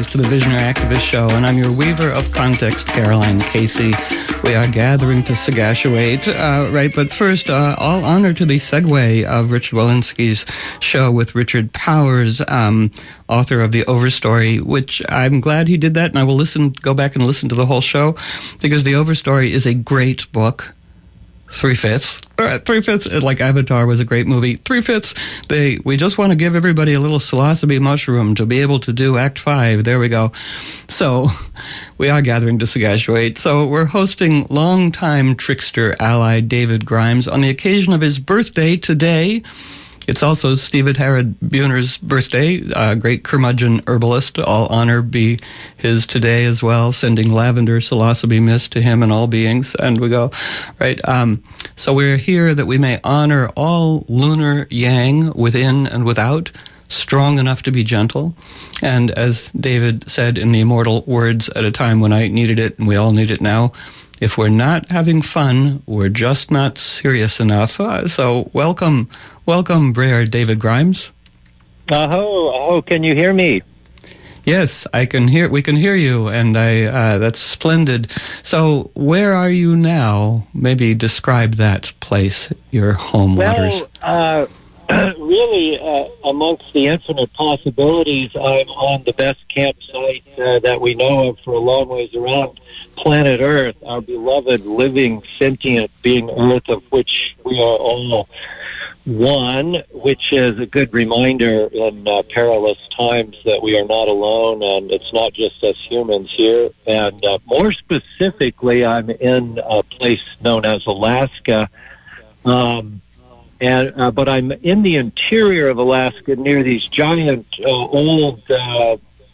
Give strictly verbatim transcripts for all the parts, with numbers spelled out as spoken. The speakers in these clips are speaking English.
to the Visionary Activist Show, and I'm your weaver of context, Caroline Casey. We are gathering to sagactuate, uh, right? But first, uh, all honor to the segue of Richard Walensky's show with Richard Powers, um, author of The Overstory, which I'm glad he did that, and I will listen, go back and listen to the whole show, because The Overstory is a great book. Three-fifths. All right, three-fifths, like Avatar was a great movie. Three-fifths, they, we just want to give everybody a little psilocybe mushroom to be able to do Act Five. There we go. So, we are gathering to sagactuate. So, we're hosting longtime trickster ally David Grimes on the occasion of his birthday today. It's also Stephen Herod Buhner's birthday, a great curmudgeon herbalist. All honor be his today as well, sending lavender psilocybe mist to him and all beings. And we go, right? Um, so we're here that we may honor all lunar yang within and without, strong enough to be gentle. And as David said in the immortal words at a time when I needed it, and we all need it now, if we're not having fun, we're just not serious enough. Uh, so welcome, welcome, Brer David Grimes. Oh, oh, can you hear me? Yes, I can hear. We can hear you, and I. Uh, that's splendid. So, where are you now? Maybe describe that place, your home waters. Well, uh, really, uh, amongst the infinite possibilities, I'm on the best campsite uh, that we know of for a long ways around planet Earth, our beloved, living, sentient being Earth, of which we are all one, which is a good reminder in uh, perilous times that we are not alone, and it's not just us humans here. And uh, more specifically, I'm in a place known as Alaska, um, and uh, but I'm in the interior of Alaska near these giant, uh, old, uh,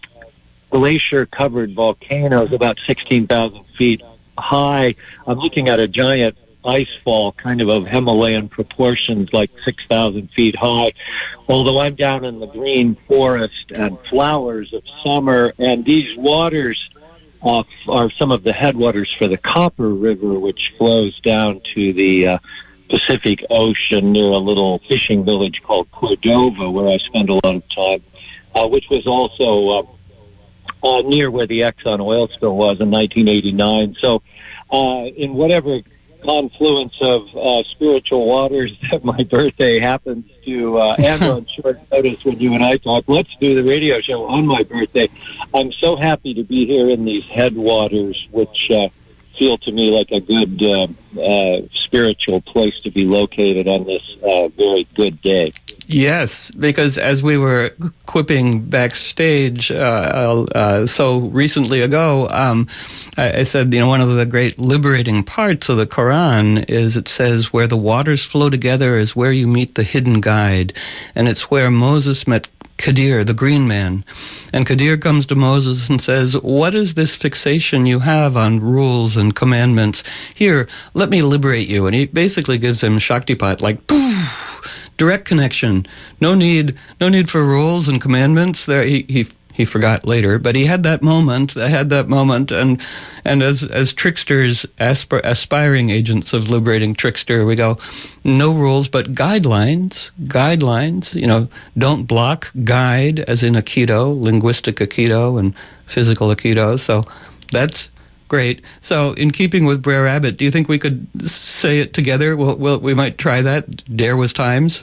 glacier-covered volcanoes, about sixteen thousand feet high. I'm looking at a giant ice fall, kind of of Himalayan proportions, like six thousand feet high, although I'm down in the green forest and flowers of summer, and these waters uh, are some of the headwaters for the Copper River, which flows down to the uh, Pacific Ocean near a little fishing village called Cordova, where I spend a lot of time, uh, which was also uh, uh, near where the Exxon oil spill was in nineteen eighty-nine. So uh, in whatever confluence of uh, spiritual waters that my birthday happens to uh, end on short notice when you and I talk, let's do the radio show on my birthday. I'm so happy to be here in these headwaters, which uh, feel to me like a good uh, uh, spiritual place to be located on this uh, very good day. Yes, because as we were quipping backstage uh, uh, so recently ago, um, I, I said, you know, one of the great liberating parts of the Quran is it says, where the waters flow together is where you meet the hidden guide. And it's where Moses met Kadir, the green man. And Kadir comes to Moses and says, what is this fixation you have on rules and commandments? Here, let me liberate you. And he basically gives him Shaktipat, like, poof, direct connection. No need, no need for rules and commandments. There, he he he forgot later, but he had that moment. I had that moment, and and as as tricksters, aspir, aspiring agents of liberating trickster, we go, no rules, but guidelines. Guidelines. You know, don't block. Guide, as in Aikido, linguistic Aikido and physical Aikido. So that's great. So, in keeping with Brer Rabbit, do you think we could say it together? Well, well we might try that. Dare was times.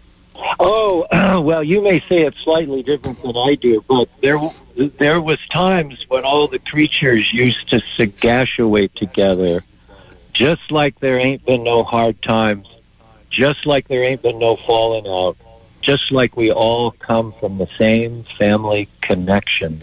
Oh, uh, well, you may say it slightly different than I do, but there there was times when all the creatures used to sagactuate together, just like there ain't been no hard times, just like there ain't been no falling out, just like we all come from the same family connection.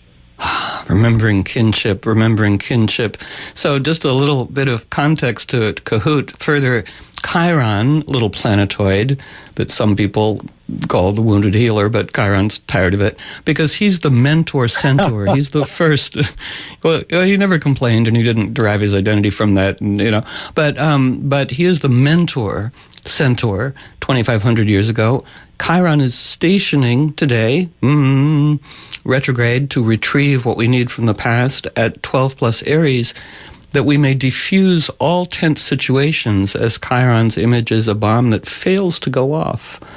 Remembering kinship, remembering kinship. So just a little bit of context to it, Kahoot. Further, Chiron, little planetoid that some people call the wounded healer, but Chiron's tired of it because he's the mentor centaur. He's the first. Well, he never complained, and he didn't derive his identity from that, and, you know. But um, but he is the mentor centaur. twenty-five hundred years ago, Chiron is stationing today, mm, retrograde, to retrieve what we need from the past at twelve plus Aries, that we may diffuse all tense situations, as Chiron's image is a bomb that fails to go off.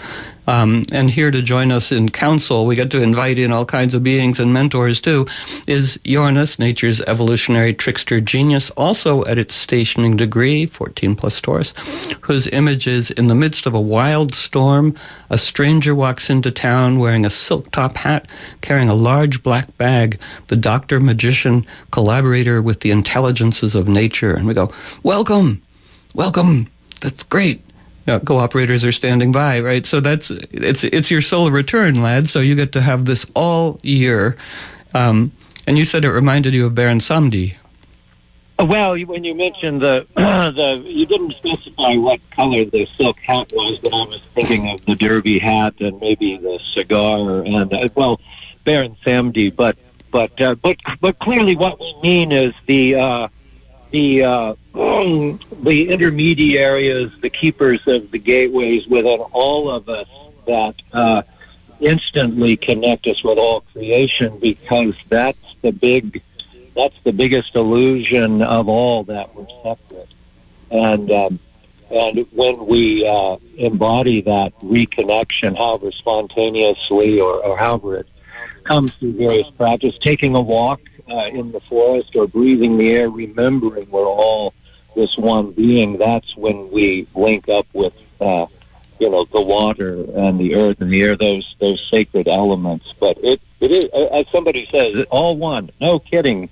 Um, and here to join us in council, we get to invite in all kinds of beings and mentors too, is Uranus, nature's evolutionary trickster genius, also at its stationing degree, fourteen plus Taurus, whose image is in the midst of a wild storm, a stranger walks into town wearing a silk top hat, carrying a large black bag, the doctor, magician, collaborator with the intelligences of nature. And we go, welcome, welcome, that's great. You know, cooperators are standing by, right? So that's it's it's your solar return, lad. So you get to have this all year. Um, and you said it reminded you of Baron Samedi. Well, when you mentioned the the, you didn't specify what color the silk hat was, but I was thinking of the derby hat and maybe the cigar and uh, well, Baron Samedi. But but uh, but but clearly, what we mean is the. Uh, The uh, the intermediaries, the keepers of the gateways within all of us that uh, instantly connect us with all creation, because that's the big, that's the biggest illusion of all, that we're separate. And um, and when we uh, embody that reconnection, however spontaneously or, or however it comes through various practice, taking a walk Uh, in the forest or breathing the air, remembering we're all this one being, that's when we link up with, uh, you know, the water and the earth and the air, those those sacred elements. But it, it is, as somebody says, all one. No kidding.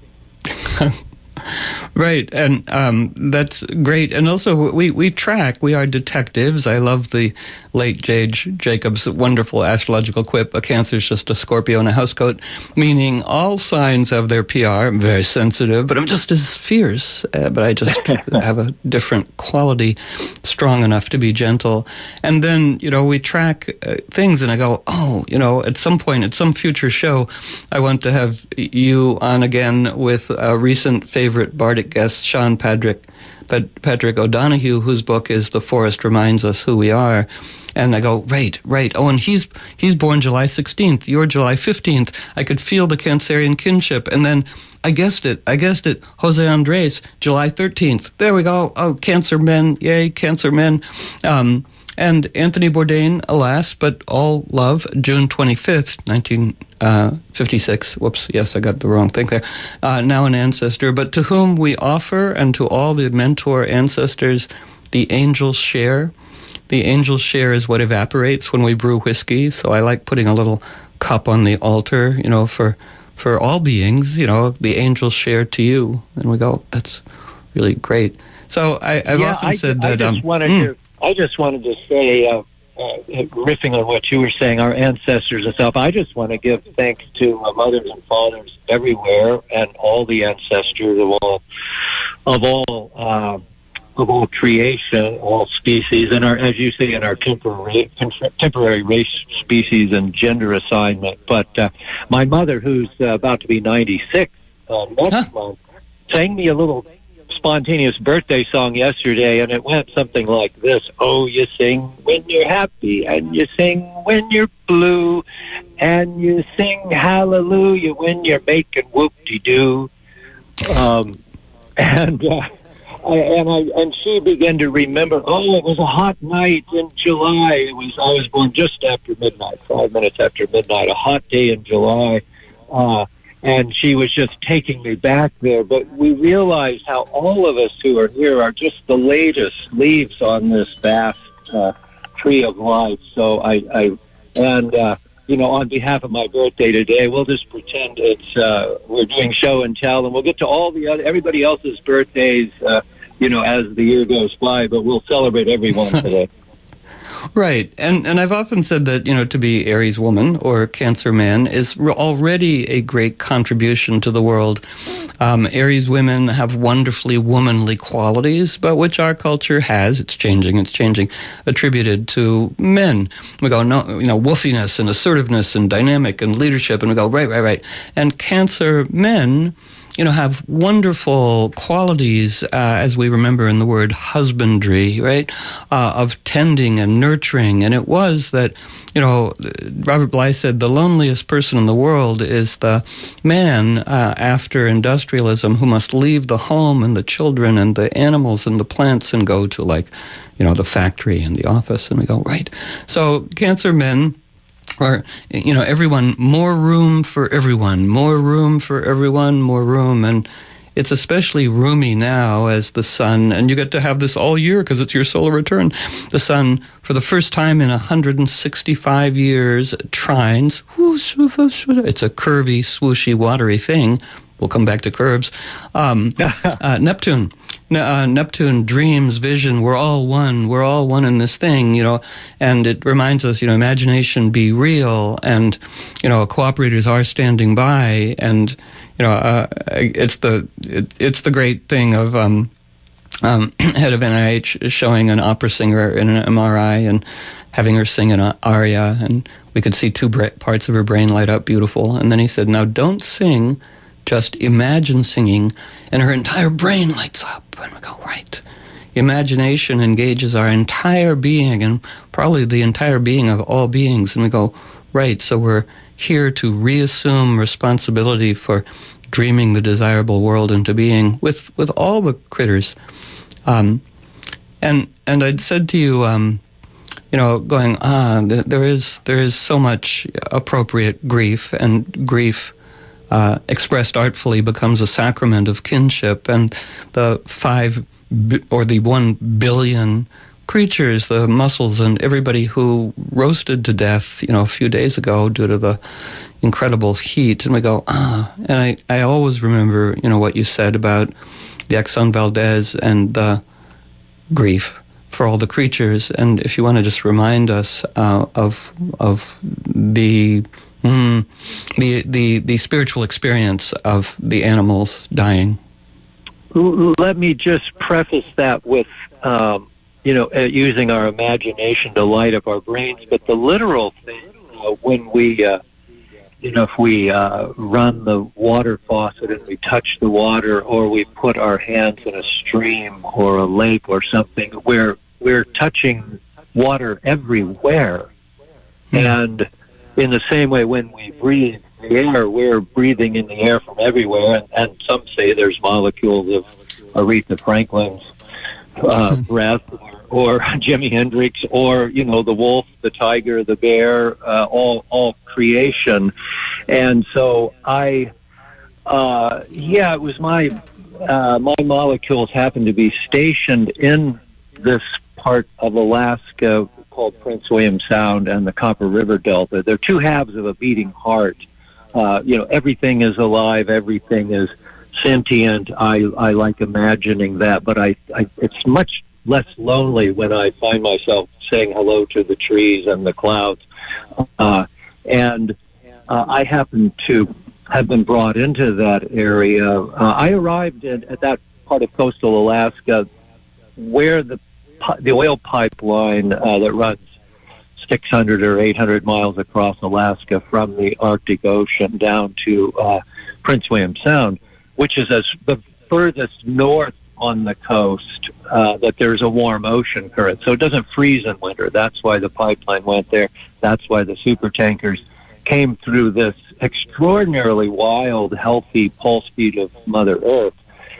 Right, and um, that's great. And also, we, we track, we are detectives. I love the late Jage Jacobs' wonderful astrological quip, a Cancer's just a Scorpio in a housecoat, meaning all signs have their P R. I'm very sensitive, but I'm just as fierce, uh, but I just have a different quality, strong enough to be gentle. And then, you know, we track uh, things, and I go, oh, you know, at some point, at some future show, I want to have you on again with a recent favorite bardic guest, Sean Patrick, Patrick O'Donoghue, whose book is The Forest Reminds Us Who We Are. And I go, right, right. Oh, and he's he's born July sixteenth. You're July fifteenth. I could feel the Cancerian kinship. And then I guessed it. I guessed it. Jose Andres, July thirteenth. There we go. Oh, Cancer men. Yay, Cancer men. Um, and Anthony Bourdain, alas, but all love, June twenty-fifth, nineteen fifty-six. Whoops, yes, I got the wrong thing there. Uh, now an ancestor, but to whom we offer, and to all the mentor ancestors, the angel's share. The angel's share is what evaporates when we brew whiskey, so I like putting a little cup on the altar, you know, for for all beings, you know, the angel's share to you. And we go, that's really great. So I, I've yeah, often I, said I that... Just um, wanted mm. to, I just wanted to say, uh, uh, riffing on what you were saying, our ancestors and stuff, I just want to give thanks to uh, mothers and fathers everywhere, and all the ancestors of all, of all, uh, of all creation, all species, and our, as you say, in our temporary, temporary race, species, and gender assignment. But uh, my mother, who's uh, about to be ninety-six uh, next huh? month, sang me a little spontaneous birthday song yesterday, and it went something like this: oh, you sing when you're happy, and you sing when you're blue, and you sing hallelujah when you're making whoop-de-doo. Um, and uh, I, and I and she began to remember. Oh, it was a hot night in July. It was I was born just after midnight, five minutes after midnight. A hot day in July. Uh, And she was just taking me back there. But we realized how all of us who are here are just the latest leaves on this vast uh, tree of life. So I, I and, uh, you know, on behalf of my birthday today, we'll just pretend it's uh, we're doing show and tell, and we'll get to all the other, everybody else's birthdays, uh, you know, as the year goes by, but we'll celebrate everyone today. Right. And and I've often said that, you know, to be Aries woman or Cancer man is already a great contribution to the world. Um, Aries women have wonderfully womanly qualities, but which our culture has, it's changing, it's changing, attributed to men. We go, no, you know, woofiness and assertiveness and dynamic and leadership, and we go, right, right, right. And Cancer men you know, have wonderful qualities, uh, as we remember in the word husbandry, right, uh, of tending and nurturing. And it was that, you know, Robert Bly said the loneliest person in the world is the man uh, after industrialism who must leave the home and the children and the animals and the plants and go to, like, you know, the factory and the office. And we go, right. So Cancer men, or, you know, everyone, more room for everyone, more room for everyone, more room. And it's especially roomy now as the sun, and you get to have this all year because it's your solar return. The sun, for the first time in one hundred sixty-five years, trines. It's a curvy, swooshy, watery thing. We'll come back to curves. Um, uh, Neptune. Uh, Neptune, dreams, vision, we're all one. We're all one in this thing, you know, and it reminds us, you know, imagination, be real, and, you know, cooperators are standing by, and, you know, uh, it's the it, it's the great thing of um, um, head of N I H showing an opera singer in an M R I and having her sing an aria, and we could see two bra- parts of her brain light up beautiful, and then he said, now don't sing, just imagine singing, and her entire brain lights up. And we go, right. Imagination engages our entire being, and probably the entire being of all beings. And we go, right, so we're here to reassume responsibility for dreaming the desirable world into being with, with all the critters. Um, and and I'd said to you, um, you know, going, ah, th- there is there is so much appropriate grief, and grief Uh, expressed artfully becomes a sacrament of kinship, and the five bi- or the one billion creatures, the mussels, and everybody who roasted to death, you know, a few days ago due to the incredible heat, and we go, ah, and I, I always remember, you know, what you said about the Exxon Valdez and the grief for all the creatures, and if you want to just remind us uh, of of the Mm, the the the spiritual experience of the animals dying. Let me just preface that with, um, you know, uh, using our imagination to light up our brains. But the literal thing, uh, when we, uh, you know, if we uh, run the water faucet and we touch the water, or we put our hands in a stream or a lake or something, we're we're touching water everywhere, mm. and in the same way, when we breathe the air, we're breathing in the air from everywhere, and, and some say there's molecules of Aretha Franklin's uh, breath, or, or Jimi Hendrix, or, you know, the wolf, the tiger, the bear, uh, all all creation. And so I, uh, yeah, it was my uh, my molecules happened to be stationed in this part of Alaska called Prince William Sound and the Copper River Delta. They're two halves of a beating heart. Uh, you know, everything is alive, everything is sentient. I, I like imagining that, but I, I it's much less lonely when I find myself saying hello to the trees and the clouds. Uh, and uh, I happen to have been brought into that area. Uh, I arrived at, at that part of coastal Alaska where the the oil pipeline uh, that runs six hundred or eight hundred miles across Alaska from the Arctic Ocean down to uh, Prince William Sound, which is as the furthest north on the coast uh, that there's a warm ocean current. So it doesn't freeze in winter. That's why the pipeline went there. That's why the supertankers came through this extraordinarily wild, healthy pulse beat of Mother Earth.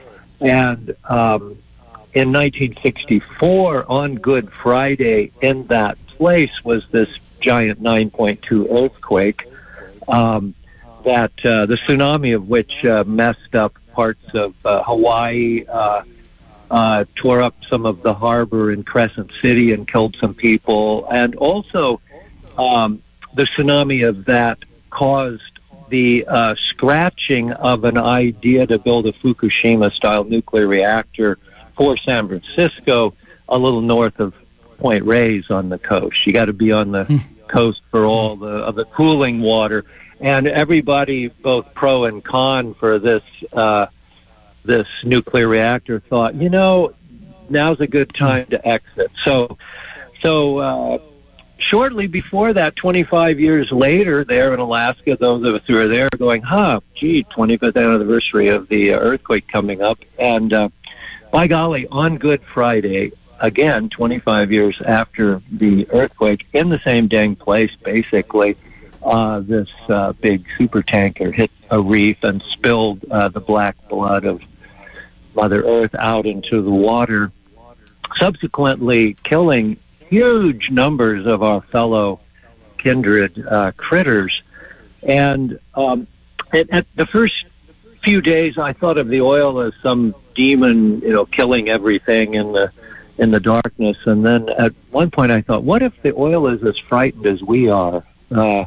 And um, in nineteen sixty-four, on Good Friday, in that place was this giant nine point two earthquake, um, that uh, the tsunami of which uh, messed up parts of uh, Hawaii, uh, uh, tore up some of the harbor in Crescent City and killed some people. And also, um, the tsunami of that caused the uh, scratching of an idea to build a Fukushima-style nuclear reactor for San Francisco, a little north of Point Reyes on the coast. You got to be on the mm. coast for all the of the cooling water. And everybody, both pro and con for this uh, this nuclear reactor, thought, you know, now's a good time to exit. So, so uh, shortly before that, twenty-five years later, there in Alaska, those of us who are there going, huh, gee, twenty-fifth anniversary of the earthquake coming up. And uh, by golly, on Good Friday, again, twenty-five years after the earthquake, in the same dang place, basically, uh, this uh, big supertanker hit a reef and spilled uh, the black blood of Mother Earth out into the water, subsequently killing huge numbers of our fellow kindred uh, critters. And um, at, at the first few days, I thought of the oil as some demon, you know, killing everything in the in the darkness. And then at one point, I thought, what if the oil is as frightened as we are, uh,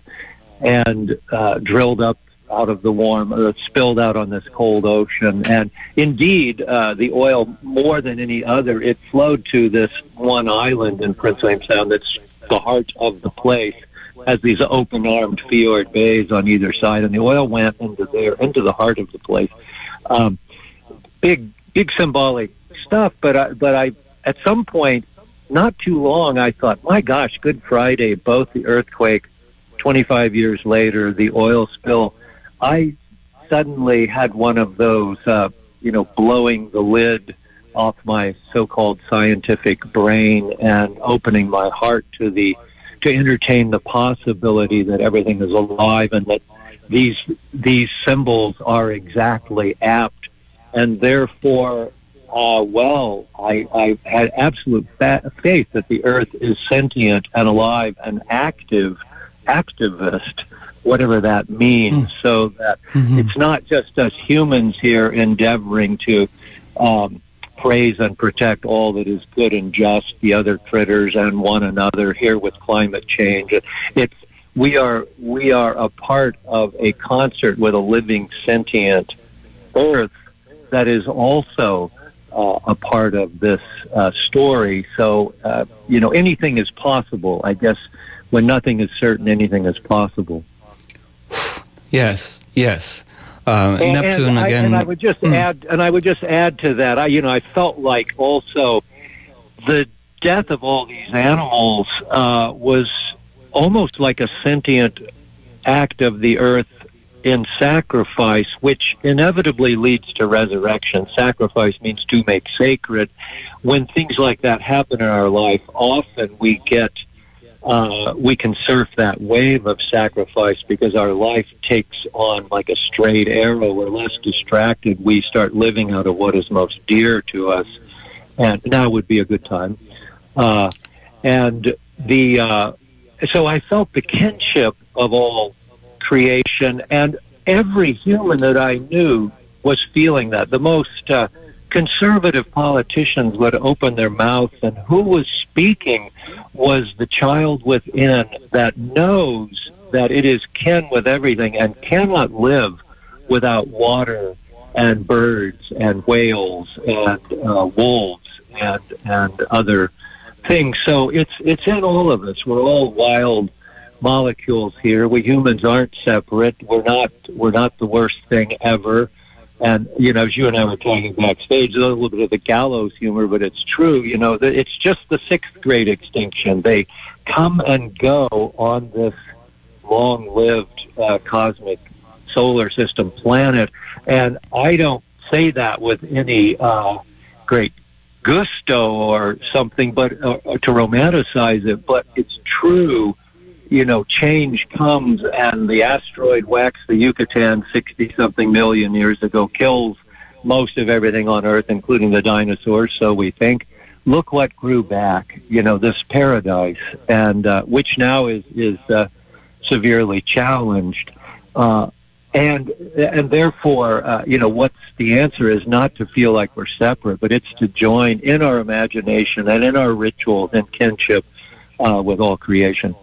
and uh, drilled up out of the warm, uh, spilled out on this cold ocean. And indeed, uh, the oil, more than any other, it flowed to this one island in Prince William Sound that's the heart of the place, has these open-armed fjord bays on either side, and the oil went into there, into the heart of the place. Um, big, big symbolic stuff, but I, but I, at some point, not too long, I thought, my gosh, Good Friday, both the earthquake, twenty-five years later, the oil spill, I suddenly had one of those, uh, you know, blowing the lid off my so-called scientific brain and opening my heart to the to entertain the possibility that everything is alive and that these these symbols are exactly apt, and therefore, uh, well, I, I had absolute fa- faith that the Earth is sentient and alive and active, activist, whatever that means, mm. so that mm-hmm. it's not just us humans here endeavoring to um, praise and protect all that is good and just, the other critters and one another here with climate change. It's we are we are a part of a concert with a living, sentient Earth that is also uh, a part of this uh, story. So, uh, you know, anything is possible. I guess when nothing is certain, anything is possible. Yes, yes. Uh, and, Neptune and I, again. And I would just mm. add, and I would just add to that. I, you know, I felt like also the death of all these animals uh, was almost like a sentient act of the earth in sacrifice, which inevitably leads to resurrection. Sacrifice means to make sacred. When things like that happen in our life, often we get. Uh, we can surf that wave of sacrifice because our life takes on like a straight arrow. We're less distracted. We start living out of what is most dear to us. And now would be a good time. Uh, and the uh, so I felt the kinship of all creation, and every human that I knew was feeling that. The most uh, conservative politicians would open their mouths, and who was speaking was the child within that knows that it is kin with everything and cannot live without water and birds and whales and uh, wolves and and other things. So it's it's in all of us. We're all wild molecules here. We humans aren't separate. We're not we're not the worst thing ever. And, you know, as you and I were talking backstage, a little bit of the gallows humor, but it's true, you know, that it's just the sixth grade extinction. They come and go on this long-lived uh, cosmic solar system planet. And I don't say that with any uh, great gusto or something, but uh, to romanticize it, but it's true. You know, change comes, and the asteroid whacks the Yucatan sixty-something million years ago, kills most of everything on Earth, including the dinosaurs, so we think. Look what grew back, you know, this paradise, and uh, which now is, is uh, severely challenged. Uh, and and therefore, uh, you know, what's the answer is not to feel like we're separate, but it's to join in our imagination and in our rituals and kinship uh, with all creation.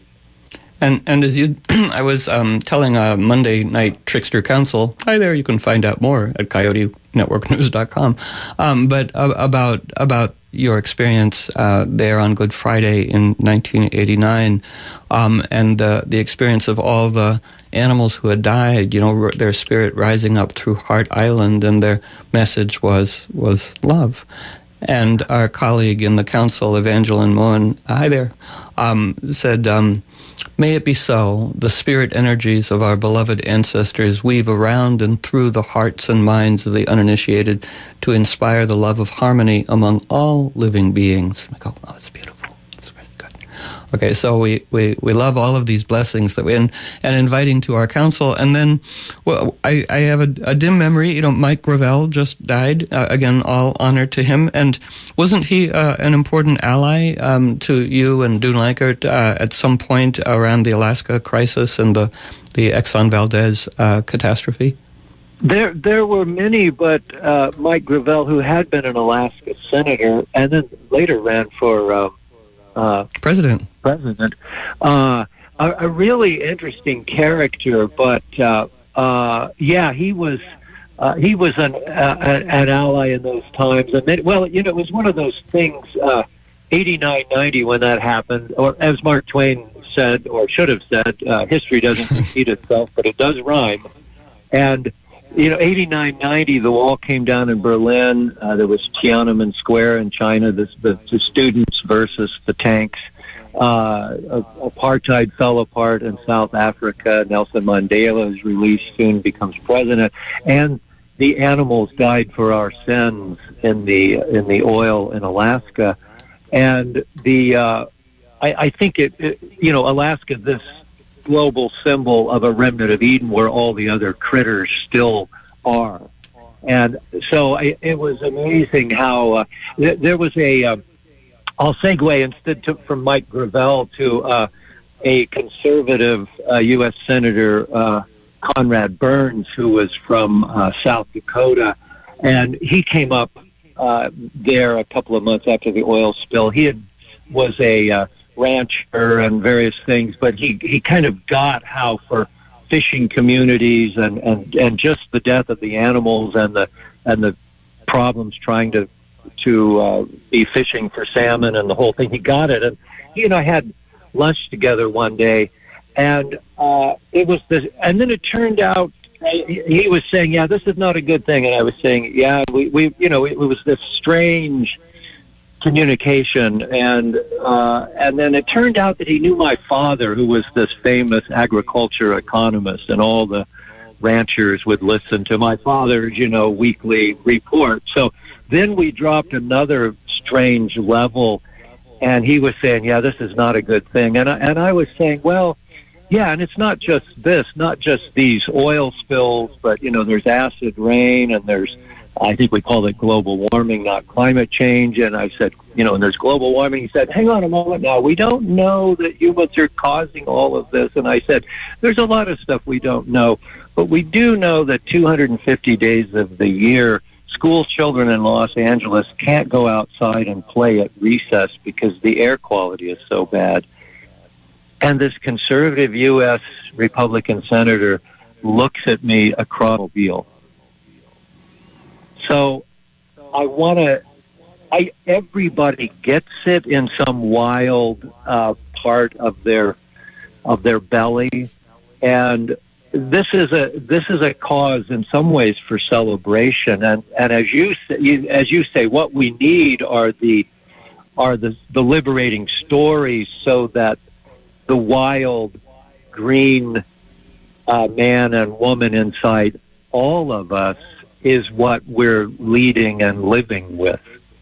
And and as you, I was um, telling a Monday Night Trickster Council, hi there, you can find out more at coyote network news dot com, um, but uh, about about your experience uh, there on Good Friday in nineteen eighty-nine, um, and the, the experience of all the animals who had died, you know, their spirit rising up through Heart Island, and their message was was love. And our colleague in the council, Evangeline Moen, hi there, um, said, um, "May it be so. The spirit energies of our beloved ancestors weave around and through the hearts and minds of the uninitiated to inspire the love of harmony among all living beings." I go, "Oh, that's beautiful. That's very good." Okay, so we, we, we love all of these blessings that we and, and inviting to our council. And then, well, I, I have a, a dim memory. You know, Mike Gravel just died. Uh, again, all honor to him. And wasn't he uh, an important ally um, to you and Dune Lankert uh, at some point around the Alaska crisis and the the Exxon Valdez uh, catastrophe? There, there were many, but uh, Mike Gravel, who had been an Alaska senator and then later ran for uh, uh, president, president, uh, a, a really interesting character. But uh, uh, yeah, he was uh, he was an uh, an ally in those times. And then, well, you know, it was one of those things. Uh, eighty-nine, ninety when that happened, or as Mark Twain said, or should have said, uh, history doesn't repeat itself, but it does rhyme. And you know, eighty-nine, ninety, the wall came down in Berlin. Uh, there was Tiananmen Square in China, the, the, the students versus the tanks. Uh, apartheid fell apart in South Africa. Nelson Mandela is released, soon becomes president. And the animals died for our sins in the in the oil in Alaska. And the uh, I, I think it, it, you know, Alaska, this global symbol of a remnant of Eden where all the other critters still are. And so I, it was amazing how uh, th- there was a, uh, I'll segue instead to, from Mike Gravel to uh, a conservative uh, U S Senator, uh, Conrad Burns, who was from uh, South Dakota. And he came up uh, there a couple of months after the oil spill. He had, was a uh, rancher and various things, but he, he kind of got how for fishing communities and, and, and just the death of the animals and the and the problems trying to to uh, be fishing for salmon and the whole thing. He got it, and he and I had lunch together one day, and uh, it was this. And then it turned out he, he was saying, "Yeah, this is not a good thing," and I was saying, "Yeah, we, we you know, it, it was this strange communication." And uh, and then it turned out that he knew my father, who was this famous agriculture economist, and all the ranchers would listen to my father's, you know, weekly report. So then we dropped another strange level, and he was saying, "Yeah, this is not a good thing," and I, and I was saying, "Well, yeah, and it's not just this, not just these oil spills, but you know, there's acid rain, and there's." I think we call it global warming, not climate change. And I said, you know, and there's global warming. He said, hang on a moment now. We don't know that humans are causing all of this. And I said, there's a lot of stuff we don't know. But we do know that two hundred fifty days of the year, school children in Los Angeles can't go outside and play at recess because the air quality is so bad. And this conservative U S Republican senator looks at me across the mobile. So I want to, I everybody gets it in some wild uh, part of their of their belly, and this is a this is a cause in some ways for celebration. And and as you say, as you say, what we need are the are the the liberating stories, so that the wild green uh, man and woman inside all of us is what we're leading and living with.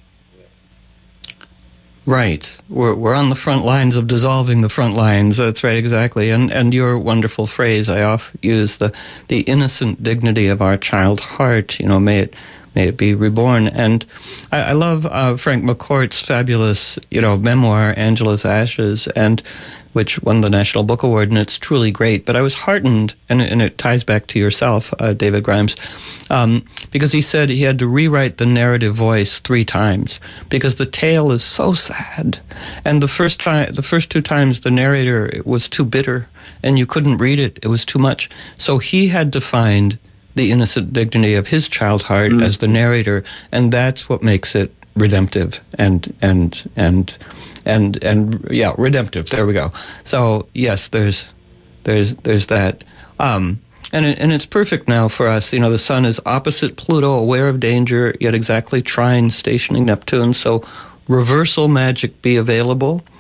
Right. We're we're on the front lines of dissolving the front lines. That's right, exactly. And and your wonderful phrase I often use, the the innocent dignity of our child heart, you know, may it may it be reborn. And I, I love uh, Frank McCourt's fabulous, you know, memoir, Angela's Ashes, and which won the National Book Award, and it's truly great. But I was heartened, and, and it ties back to yourself, uh, David Grimes, um, because he said he had to rewrite the narrative voice three times because the tale is so sad. And the first time, the first two times, the narrator was too bitter, and you couldn't read it. It was too much. So he had to find the innocent dignity of his child heart mm. as the narrator, and that's what makes it redemptive and and and and and yeah, redemptive. There we go. So yes, there's there's there's that, um, and it, and it's perfect now for us. You know, the sun is opposite Pluto, aware of danger, yet exactly trine stationing Neptune. So reversal magic be available.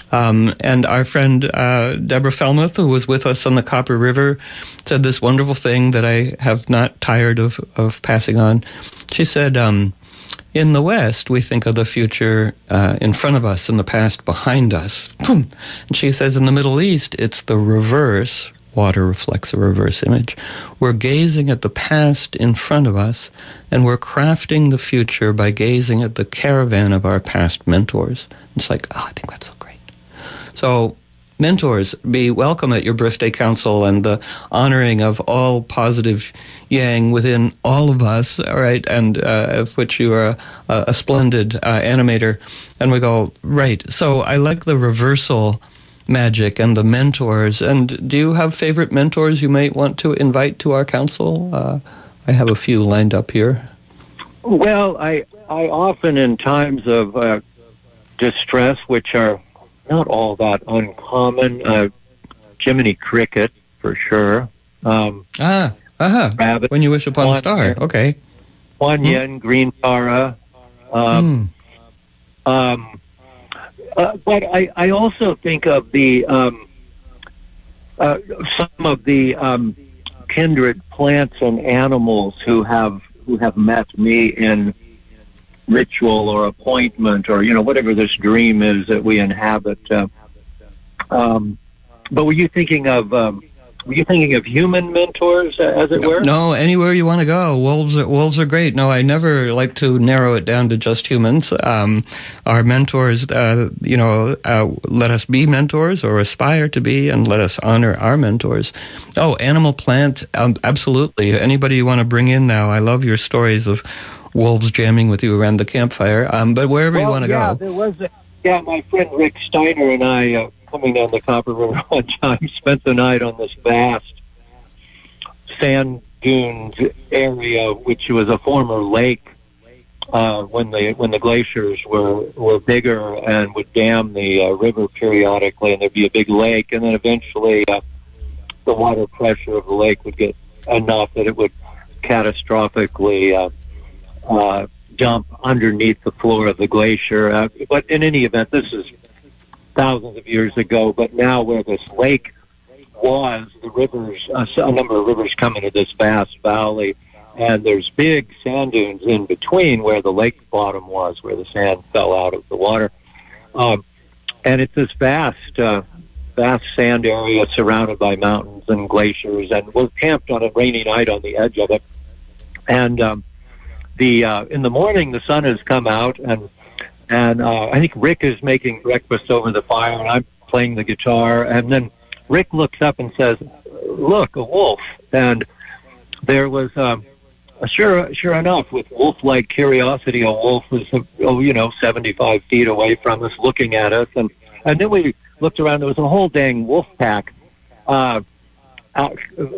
Um, and our friend uh, Deborah Felmuth, who was with us on the Copper River, said this wonderful thing that I have not tired of, of passing on. She said, um, in the West, we think of the future uh, in front of us and the past behind us. And she says in the Middle East, it's the reverse. Water reflects a reverse image. We're gazing at the past in front of us, and we're crafting the future by gazing at the caravan of our past mentors. It's like, oh, I think that's so great. So, mentors, be welcome at your birthday council and the honoring of all positive yang within all of us, all right, and uh, of which you are a, a splendid uh, animator. And we go, right, so I like the reversal magic and the mentors. And do you have favorite mentors you might want to invite to our council? Uh, I have a few lined up here. Well, I, I often in times of uh, distress, which are not all that uncommon. Uh, Jiminy Cricket, for sure. Um, ah, uh-huh. Rabbit, When You Wish Upon a Star. Okay. Kuan Yin, mm. Green Tara. Um, mm. um, uh, but I, I also think of the um, uh, some of the um, kindred plants and animals who have who have met me in ritual or appointment or, you know, whatever this dream is that we inhabit. Uh, um, but were you thinking of, um, were you thinking of human mentors, uh, as it were? No, anywhere you want to go. Wolves are, wolves are great. No, I never like to narrow it down to just humans. Um, our mentors, uh, you know, uh, let us be mentors or aspire to be, and let us honor our mentors. Oh, animal, plant, um, absolutely. Anybody you want to bring in now. I love your stories of wolves jamming with you around the campfire, um, but wherever well, you want to yeah, go. There was a, yeah, my friend Rick Steiner and I, uh, coming down the Copper River one time, spent the night on this vast sand dunes area, which was a former lake uh, when the when the glaciers were, were bigger and would dam the uh, river periodically, and there'd be a big lake, and then eventually uh, the water pressure of the lake would get enough that it would catastrophically uh, Uh, dump underneath the floor of the glacier. Uh, but in any event, this is thousands of years ago, but now where this lake was, the rivers, uh, a number of rivers come into this vast valley, and there's big sand dunes in between where the lake bottom was, where the sand fell out of the water. Um, and it's this vast, uh, vast sand area surrounded by mountains and glaciers, and we're camped on a rainy night on the edge of it. And um, The uh, in the morning, the sun has come out, and and uh, I think Rick is making breakfast over the fire, and I'm playing the guitar. And then Rick looks up and says, "Look, a wolf!" And there was, um, sure, sure enough, with wolf-like curiosity, a wolf was, oh, you know, seventy-five feet away from us, looking at us. And and then we looked around. There was a whole dang wolf pack. Uh, Out,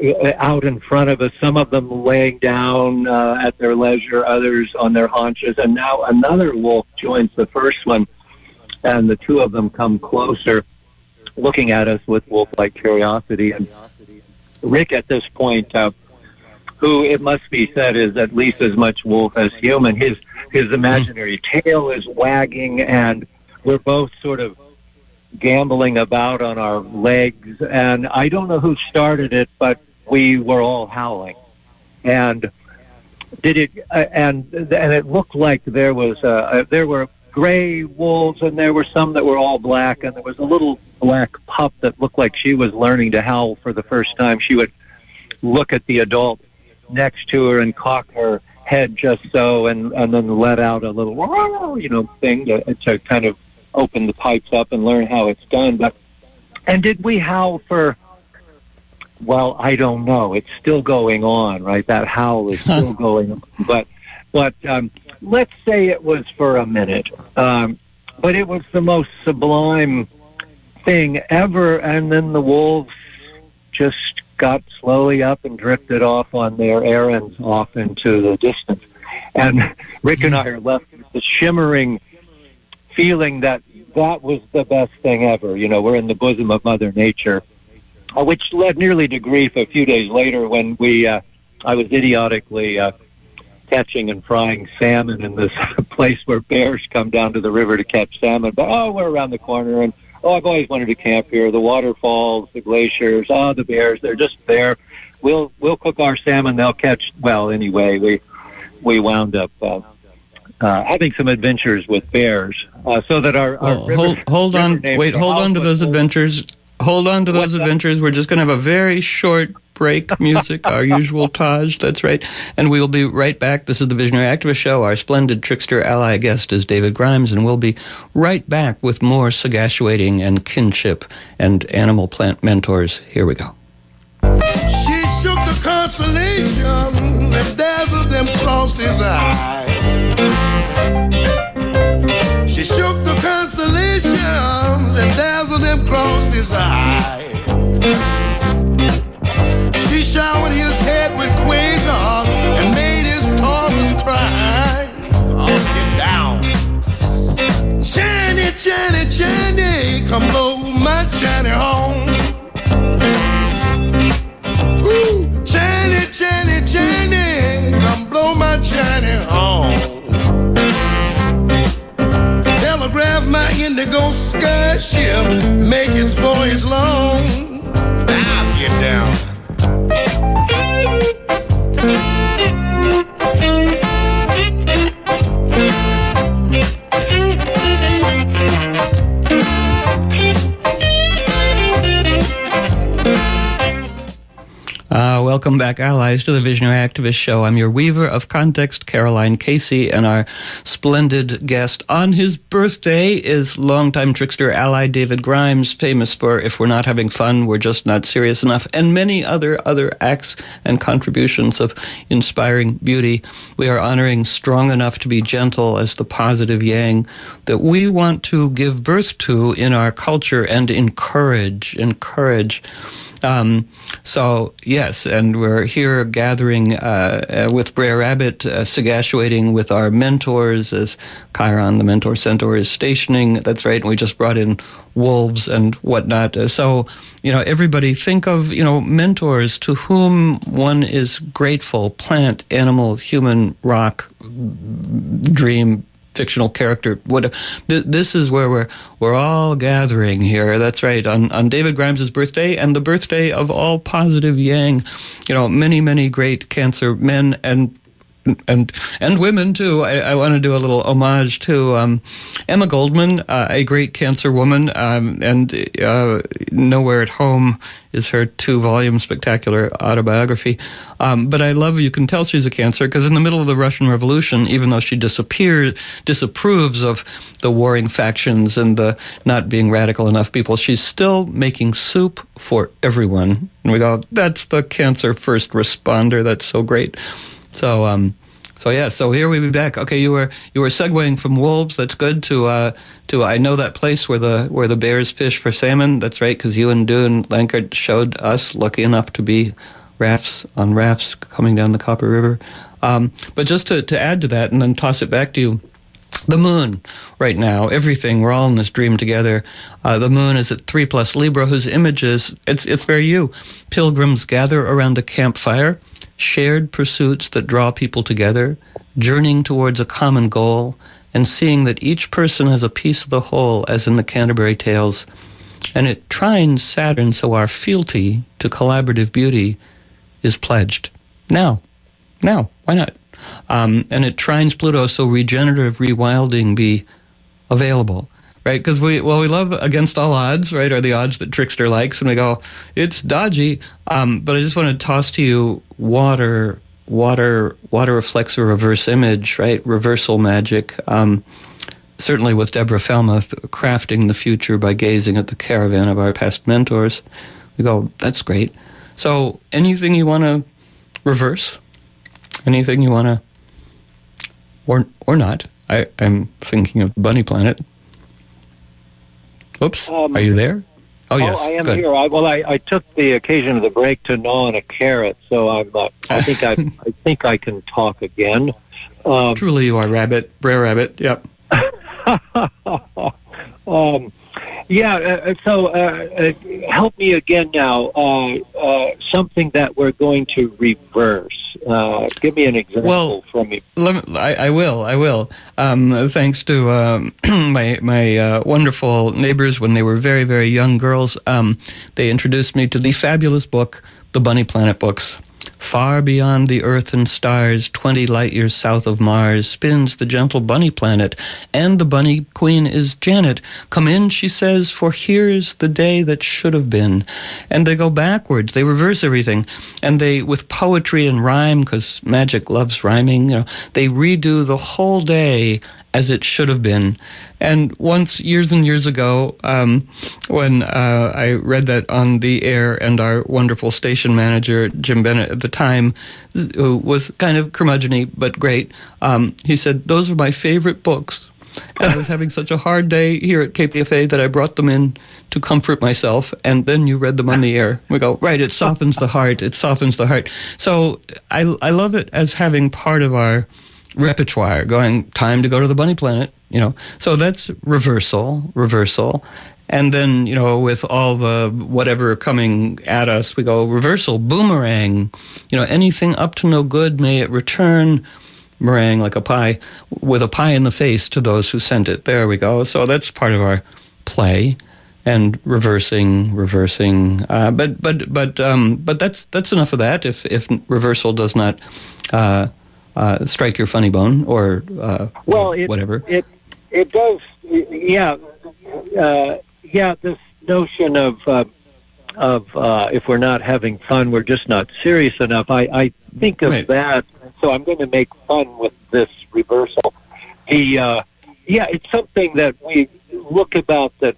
out in front of us, some of them laying down uh, at their leisure, others on their haunches, and now another wolf joins the first one, and the two of them come closer, looking at us with wolf-like curiosity. And Rick, at this point, uh, who it must be said is at least as much wolf as human, his his imaginary tail is wagging, and we're both sort of gambling about on our legs, and I don't know who started it, but we were all howling. And did it? Uh, and and it looked like there was uh, there were gray wolves, and there were some that were all black, and there was a little black pup that looked like she was learning to howl for the first time. She would look at the adult next to her and cock her head just so, and and then let out a little, you know, thing to, to kind of open the pipes up and learn how it's done. But and did we howl for, well, I don't know. It's still going on, right? That howl is still going on. But but um, let's say it was for a minute. Um, but it was the most sublime thing ever. And then the wolves just got slowly up and drifted off on their errands off into the distance. And Rick and I are left with the shimmering feeling that that was the best thing ever. You know, we're in the bosom of Mother Nature, uh, which led nearly to grief a few days later when we, uh, I was idiotically uh, catching and frying salmon in this place where bears come down to the river to catch salmon. But, oh, we're around the corner, and oh, I've always wanted to camp here. The waterfalls, the glaciers, ah, the bears, they're just there. We'll we'll cook our salmon. They'll catch. Well, anyway, we we wound up uh, uh, having some adventures with bears, uh, so that our, well, our river, hold hold river on, wait, hold on to those adventures. Hold on to those adventures. We're just going to have a very short break. Music, our usual Taj. That's right, and we will be right back. This is the Visionary Activist Show. Our splendid trickster ally guest is David Grimes, and we'll be right back with more sagaciating and kinship and animal plant mentors. Here we go. Shook the constellation and dazzled them crossed his eyes. She shook the constellations and dazzled them crossed his eyes. She showered his head with quasars and made his Taurus cry. Oh, get down. Johnny, Johnny, Johnny, come blow my Johnny home. Ooh, Johnny, Johnny, Johnny, come blow my Johnny home. Telegraph my indigo sky ship, make its voyage long. Now get down. Uh, welcome back, allies, to the Visionary Activist Show. I'm your weaver of context, Caroline Casey, and our splendid guest on his birthday is longtime trickster ally David Grimes, famous for "If we're not having fun, we're just not serious enough," and many other other acts and contributions of inspiring beauty. We are honoring strong enough to be gentle as the positive yang that we want to give birth to in our culture and encourage, encourage. Um, so, yes, and we're here gathering uh, uh, with Brer Rabbit, uh, sagaciating with our mentors as Chiron, the mentor centaur, is stationing. That's right, and we just brought in wolves and whatnot. Uh, so, you know, everybody think of, you know, mentors to whom one is grateful: plant, animal, human, rock, dream, fictional character. What this is where we're we're all gathering here. That's right, on on David Grimes' birthday and the birthday of all positive yang. You know, many many great Cancer men and and and women too. I, I want to do a little homage to um, Emma Goldman, uh, a great Cancer woman, um, and uh, Nowhere at Home is her two-volume spectacular autobiography. Um, but I love, you can tell she's a Cancer, because in the middle of the Russian Revolution, even though she disappears, disapproves of the warring factions and the not being radical enough people, she's still making soup for everyone. And we go, that's the Cancer first responder. That's so great. So, um, so yeah. So here we be back. Okay, you were you were segueing from wolves. That's good. To uh, to I know that place where the where the bears fish for salmon. That's right, because you and Dune Lankert showed us, lucky enough to be rafts on rafts coming down the Copper River. Um, but just to to add to that, and then toss it back to you. The moon, right now, everything, we're all in this dream together. Uh, the moon is at three plus Libra, whose images, it's it's very you. Pilgrims gather around a campfire, shared pursuits that draw people together, journeying towards a common goal, and seeing that each person has a piece of the whole, as in the Canterbury Tales. And it trines Saturn, so our fealty to collaborative beauty is pledged. Now, now, why not? Um, and it trines Pluto, so regenerative rewilding be available, right? Because we, well, we love Against All Odds, right, are the odds that Trickster likes, and we go, it's dodgy. Um, but I just want to toss to you water, water, water reflects a reverse image, right? Reversal magic. Um, certainly with Deborah Felmuth, crafting the future by gazing at the caravan of our past mentors. We go, that's great. So anything you want to reverse? Anything you want to, or or not? I, I'm thinking of Bunny Planet. Oops, um, are you there? Oh, yes. Oh, I am good. here. I, well, I, I took the occasion of the break to gnaw on a carrot, so I'm. Uh, I think I. I think I can talk again. Um, Truly, you are Rabbit, Brer Rabbit. Yep. um, Yeah, uh, so uh, uh, help me again now. Uh, uh, something that we're going to reverse. Uh, give me an example well, from me. Let me, I, I will, I will. Um, thanks to um, my my uh, wonderful neighbors when they were very, very young girls, um, they introduced me to the fabulous book, The Bunny Planet Books. Far beyond the earth and stars, twenty light years south of Mars, spins the gentle bunny planet, and the bunny queen is Janet. Come in, she says, for here's the day that should have been. And they go backwards, they reverse everything, and they, with poetry and rhyme, because magic loves rhyming, you know, they redo the whole day as it should have been. And once, years and years ago, um, when uh, I read that on the air, and our wonderful station manager, Jim Bennett, at the time, who was kind of curmudgeon-y, but great, um, he said, those are my favorite books. And I was having such a hard day here at K P F A that I brought them in to comfort myself, and then you read them on the air. We go, right, it softens the heart, it softens the heart. So I, I love it as having part of our repertoire, going, time to go to the bunny planet, you know. So that's reversal, reversal. And then, you know, with all the whatever coming at us, we go reversal, boomerang, you know, anything up to no good, may it return, meringue like a pie, with a pie in the face to those who sent it. There we go. So that's part of our play. And reversing, reversing, uh, but but but um, but that's that's enough of that. If if reversal does not uh, Uh, strike your funny bone, or uh, well, it, whatever. It it does, yeah, uh, yeah. This notion of uh, of uh, if we're not having fun, we're just not serious enough. I, I think of right. that, so I'm going to make fun with this reversal. The uh, yeah, it's something that we look about, that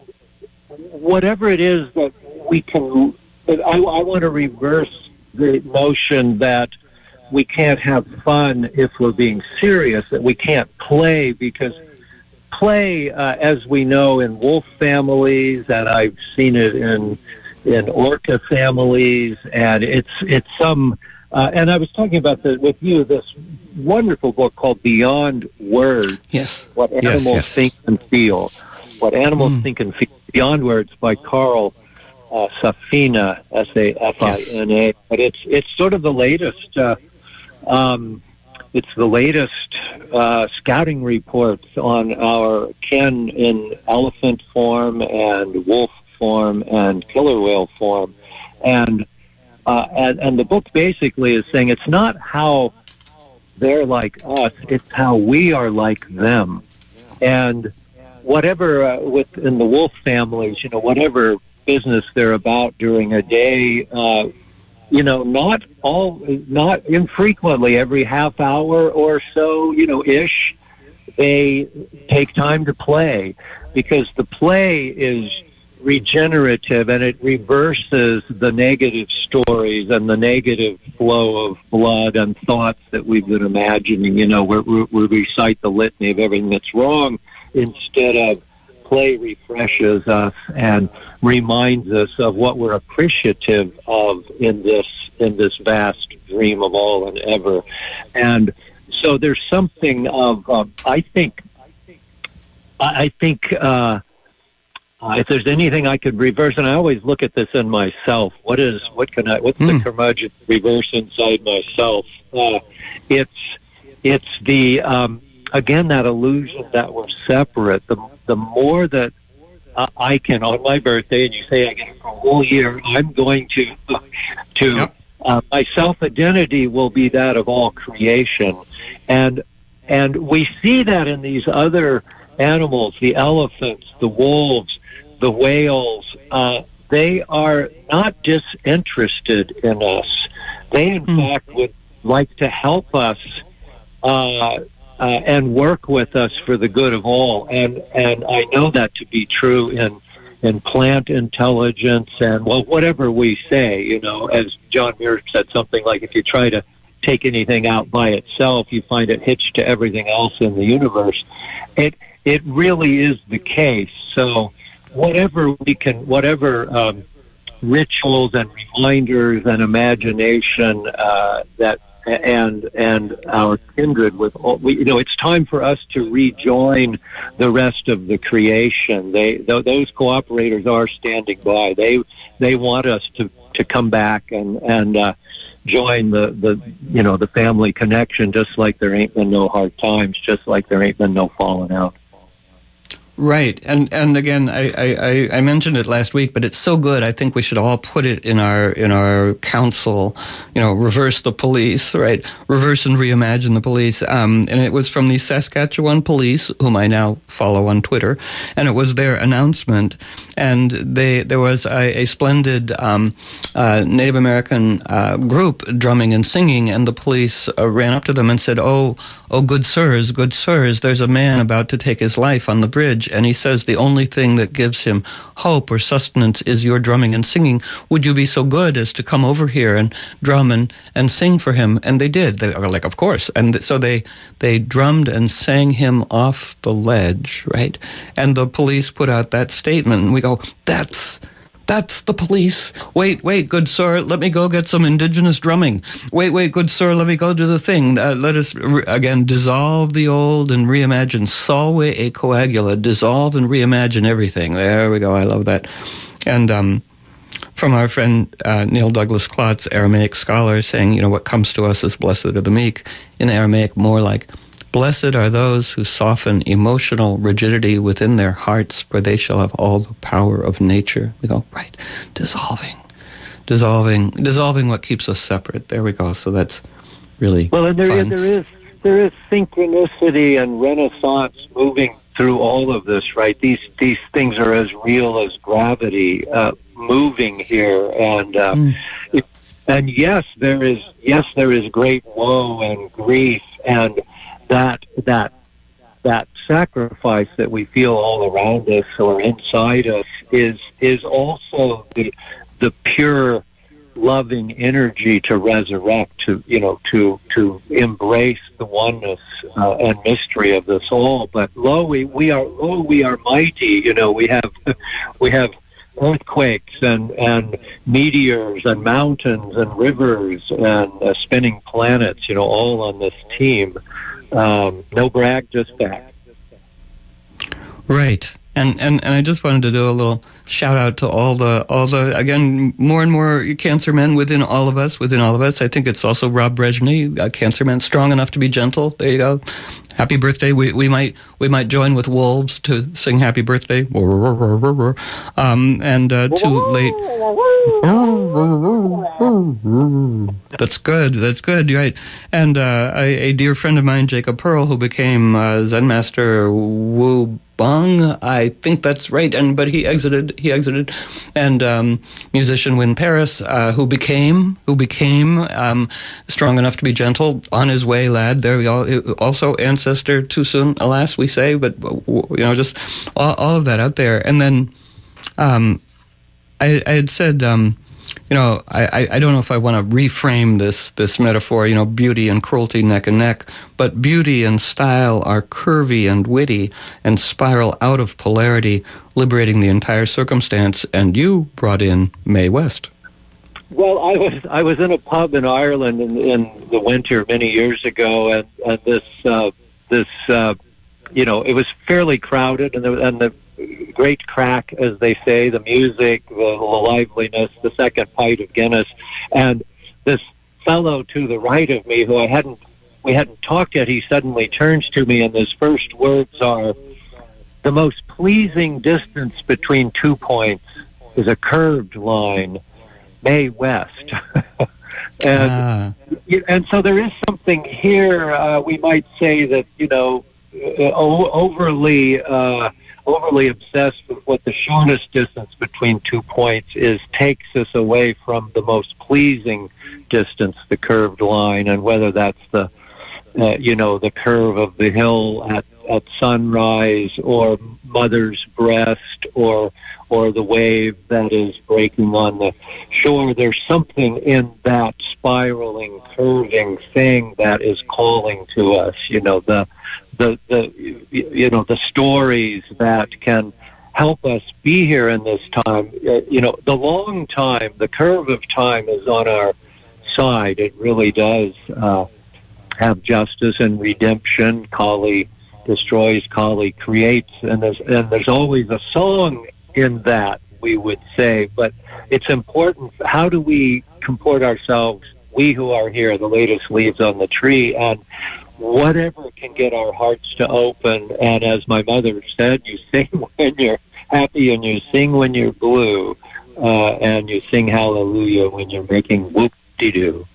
whatever it is that we can. I, I want to reverse the notion that we can't have fun if we're being serious, that we can't play, because play, uh, as we know in wolf families, and I've seen it in in orca families, and it's it's some, uh, and I was talking about the, with you, this wonderful book called Beyond Words. Yes. What Animals yes, yes. Think and Feel. What Animals mm. Think and Feel. Beyond Words by Carl uh, Safina, S A F I N A. Yes. But it's, it's sort of the latest... Uh, Um, it's the latest uh, scouting reports on our kin in elephant form and wolf form and killer whale form. And, uh, and, and the book basically is saying it's not how they're like us, it's how we are like them. And whatever, uh, within the wolf families, you know, whatever business they're about during a day, uh, you know, not all, not infrequently, every half hour or so, you know, ish, they take time to play, because the play is regenerative and it reverses the negative stories and the negative flow of blood and thoughts that we've been imagining. You know, we we recite the litany of everything that's wrong, instead of play refreshes us and reminds us of what we're appreciative of in this in this vast dream of all and ever. And so there's something of uh, I think I think uh, if there's anything I could reverse, and I always look at this in myself. What is what can I? What's mm. the curmudgeon reverse inside myself? Uh, it's it's the um, again, that illusion that we're separate. The the more that uh, I can, on my birthday, and you say I get it for a whole year, I'm going to, to yep. uh, my self-identity will be that of all creation. And and we see that in these other animals, the elephants, the wolves, the whales. Uh, they are not disinterested in us. They, in mm. fact, would like to help us uh Uh, and work with us for the good of all. And and I know that to be true in in plant intelligence and, well, whatever we say, you know, as John Muir said, something like, if you try to take anything out by itself, you find it hitched to everything else in the universe. It it really is the case. So whatever we can, whatever um, rituals and reminders and imagination uh, that and and our kindred with all, we, you know, it's time for us to rejoin the rest of the creation. They th- those cooperators are standing by. They they want us to, to come back and and uh, join the, the you know the family connection, just like there ain't been no hard times, just like there ain't been no falling out. Right, and and again, I, I, I mentioned it last week, but it's so good. I think we should all put it in our in our council. You know, reverse the police, right? Reverse and reimagine the police. Um, and it was from the Saskatchewan Police, whom I now follow on Twitter, and it was their announcement. And they there was a, a splendid um, uh, Native American uh, group drumming and singing, and the police uh, ran up to them and said, "Oh, oh, good sirs, good sirs, there's a man about to take his life on the bridge. And he says the only thing that gives him hope or sustenance is your drumming and singing. Would you be so good as to come over here and drum and, and sing for him?" And they did. They were like, of course. And so they they drummed and sang him off the ledge, right? And the police put out that statement. And we go, that's... That's the police. Wait, wait, good sir, let me go get some indigenous drumming. Wait, wait, good sir, let me go do the thing. Uh, let us, re- again, dissolve the old and reimagine. Solve e coagula, dissolve and reimagine everything. There we go, I love that. And um, from our friend uh, Neil Douglas Klotz, Aramaic scholar, saying, you know, what comes to us is blessed are the meek. In Aramaic, more like, blessed are those who soften emotional rigidity within their hearts, for they shall have all the power of nature. We go, right, dissolving, dissolving, dissolving what keeps us separate. There we go. So that's really well, and there fun. is there is there is synchronicity and renaissance moving through all of this, right? These these things are as real as gravity uh, moving here, and uh, mm. it, and yes, there is yes there is great woe and grief and. That that that sacrifice that we feel all around us or inside us is is also the the pure loving energy to resurrect, to you know to to embrace the oneness uh, and mystery of this all. But lo, we we are lo we are mighty. You know, we have we have earthquakes and and meteors and mountains and rivers and uh, spinning planets. You know, all on this team. Um, no brag, just fact. Right, and, and and I just wanted to do a little shout out to all the all the again more and more cancer men within all of us, within all of us. I think it's also Rob Brezhny, a cancer man, strong enough to be gentle. There you go. Happy birthday. We we might we might join with wolves to sing happy birthday. Um, and uh, too late. That's good. That's good. Right. And uh, a, a dear friend of mine, Jacob Pearl, who became uh, Zen Master Wu Bang, I think that's right. And but he exited. He exited. And um, musician Win Paris, uh, who became who became um, strong enough to be gentle, on his way, lad. There we go. Also ancestor too soon, alas, we say. But you know, just all, all of that out there. And then um, I, I had said. Um, You know, I, I don't know if I want to reframe this this metaphor, you know, beauty and cruelty neck and neck, but beauty and style are curvy and witty and spiral out of polarity, liberating the entire circumstance. And you brought in Mae West. Well, I was I was in a pub in Ireland in, in the winter many years ago, and, and this uh, this uh, you know, it was fairly crowded, and the, and the great crack, as they say, the music, the, the liveliness, the second pint of Guinness, and this fellow to the right of me, who I hadn't, we hadn't talked yet, he suddenly turns to me, and his first words are, "The most pleasing distance between two points is a curved line, Mae West." and ah. and so there is something here. Uh, we might say that you know, uh, overly. Uh, overly obsessed with what the shortest distance between two points is takes us away from the most pleasing distance, the curved line, and whether that's the, uh, you know, the curve of the hill at, at sunrise or mother's breast or or the wave that is breaking on the shore. There's something in that spiraling, curving thing that is calling to us, you know, the The, the you know the stories that can help us be here in this time. Uh, you know, the long time, the curve of time is on our side. It really does uh, have justice and redemption. Kali destroys, Kali creates, and there's and there's always a song in that, we would say. But it's important. How do we comport ourselves, we who are here, the latest leaves on the tree, and whatever can get our hearts to open? And as my mother said, you sing when you're happy and you sing when you're blue, uh, and you sing hallelujah when you're making whoop-de-doo.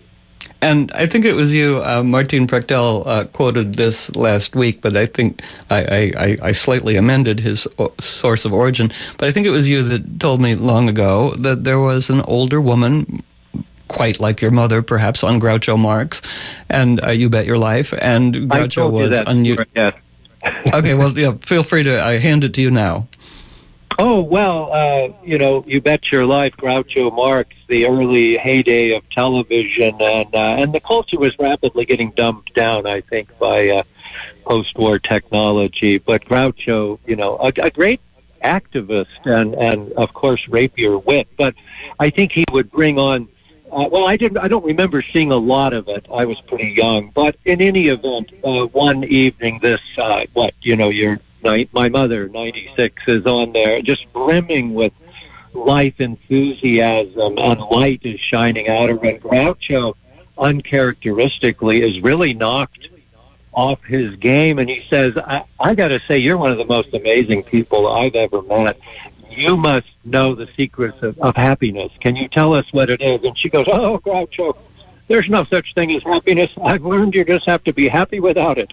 And I think it was you, uh, Martin Prechtel, uh, quoted this last week, but I think I, I, I slightly amended his source of origin. But I think it was you that told me long ago that there was an older woman, quite like your mother, perhaps, on Groucho Marx, and uh, You Bet Your Life, and Groucho was unusual. Yes. Okay, well, yeah, feel free to, I hand it to you now. Oh, well, uh, you know, You Bet Your Life, Groucho Marx, the early heyday of television, and uh, and the culture was rapidly getting dumbed down, I think, by uh, post-war technology. But Groucho, you know, a, a great activist and, and, of course, rapier wit. But I think he would bring on, uh, well, I didn't, I don't remember seeing a lot of it. I was pretty young. But in any event, uh, one evening, this, uh, what, you know, you're, my mother, ninety-six, is on there, just brimming with life enthusiasm, and light is shining out of her. And Groucho, uncharacteristically, is really knocked off his game, and he says, I, I got to say, you're one of the most amazing people I've ever met. You must know the secrets of, of happiness. Can you tell us what it is? And she goes, oh, Groucho, there's no such thing as happiness. I've learned you just have to be happy without it.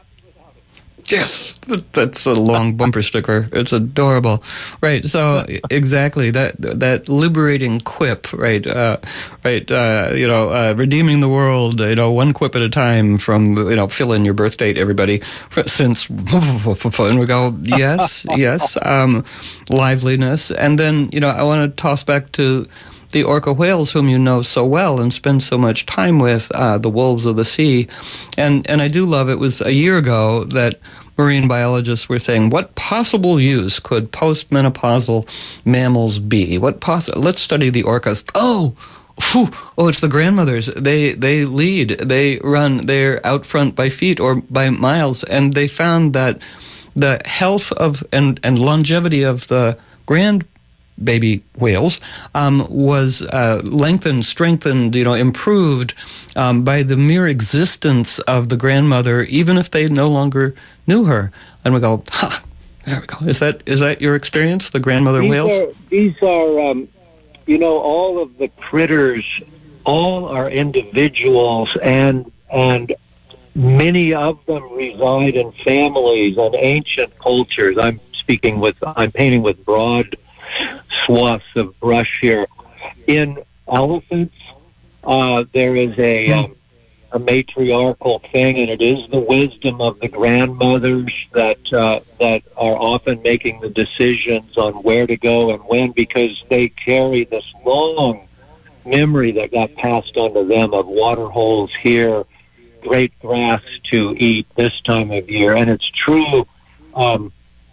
Yes, that's a long bumper sticker. It's adorable, right? So exactly that that liberating quip, right? Uh, right? Uh, you know, uh, redeeming the world. You know, one quip at a time. From you know, fill in your birth date, everybody. Since and we go, yes, yes, um, liveliness, and then you know, I want to toss back to the orca whales, whom you know so well and spend so much time with, uh, the wolves of the sea. And and I do love, it was a year ago that marine biologists were saying, what possible use could postmenopausal mammals be? What poss- Let's study the orcas. Oh, whew, oh, it's the grandmothers. They they lead. They run. They're out front by feet or by miles. And they found that the health of and, and longevity of the grand baby whales um, was uh, lengthened, strengthened, you know, improved um, by the mere existence of the grandmother, even if they no longer knew her. And we go, ha, there we go. Is that is that your experience, the grandmother these whales? Are, these are, um, you know, all of the critters, all are individuals, and and many of them reside in families and ancient cultures. I'm speaking with, I'm painting with broad swaths of brush here. In elephants, uh, there is a um, a matriarchal thing, and it is the wisdom of the grandmothers that uh, that are often making the decisions on where to go and when, because they carry this long memory that got passed on to them of water holes here, great grass to eat this time of year. And it's true. Um,